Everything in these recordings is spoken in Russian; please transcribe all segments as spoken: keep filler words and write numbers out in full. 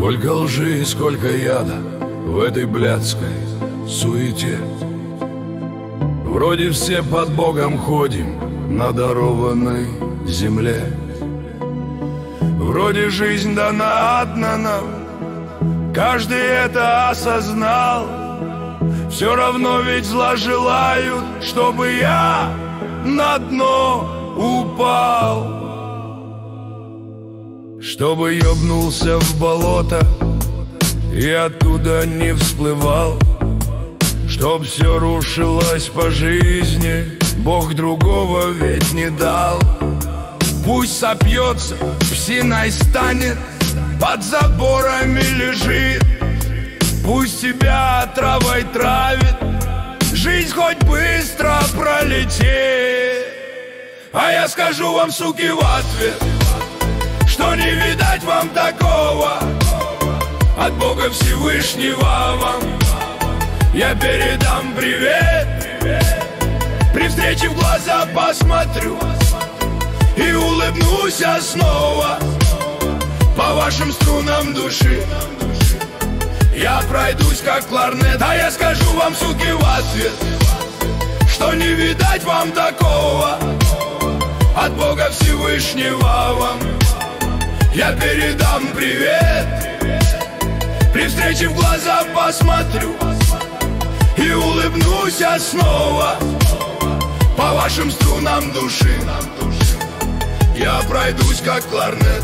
Сколько лжи и сколько яда в этой блядской суете. Вроде все под Богом ходим на дарованной земле. Вроде жизнь дана одна нам, каждый это осознал. Все равно ведь зла желают, чтобы я на дно упал, чтобы ёбнулся в болото и оттуда не всплывал, чтоб все рушилось по жизни, Бог другого ведь не дал. Пусть сопьется, псиной станет, под заборами лежит, пусть тебя травой травит, жизнь хоть быстро пролетит. А я скажу вам, суки, в ответ, что не видать вам такого от Бога Всевышнего вам. Я передам привет, при встрече в глаза посмотрю и улыбнусь я снова по вашим струнам души. Я пройдусь как кларнет, а я скажу вам, суки, в ответ, что не видать вам такого от Бога Всевышнего вам. Я передам привет, при встрече в глаза посмотрю и улыбнусь я снова по вашим струнам души. Я пройдусь как кларнет.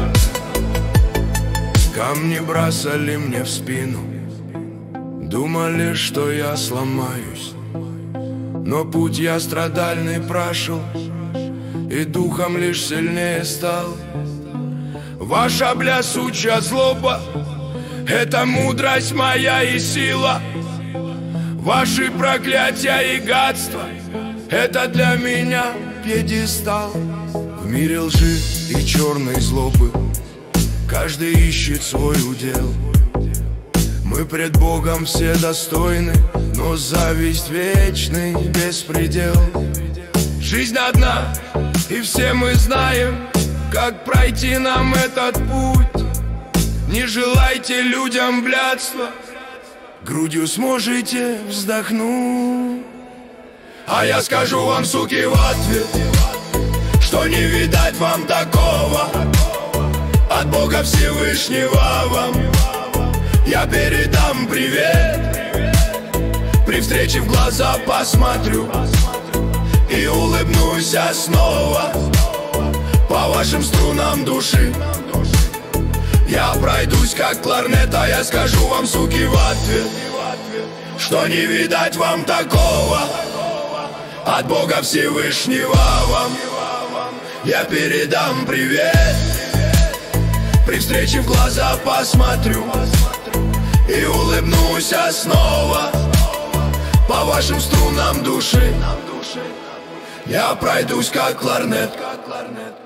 Камни бросали мне в спину, думали, что я сломаюсь, но путь я страдальный прошел и духом лишь сильнее стал. Ваша блясучая злоба — это мудрость моя и сила. Ваши проклятия и гадства — это для меня пьедестал. В мире лжи и черной злобы каждый ищет свой удел. Мы пред Богом все достойны, но зависть вечный беспредел. Жизнь одна, и все мы знаем, как пройти нам этот путь. Не желайте людям блядства, грудью сможете вздохнуть. А я скажу вам, суки, в ответ, что не видать вам такого от Бога Всевышнего вам. Я передам привет, при встрече в глаза посмотрю и улыбнусь я снова по вашим струнам души. Я пройдусь как кларнет, а я скажу вам, суки, в ответ, что не видать вам такого от Бога Всевышнего вам. Я передам привет, при встрече в глаза посмотрю и улыбнусь я снова по вашим струнам души. Я пройдусь как кларнет.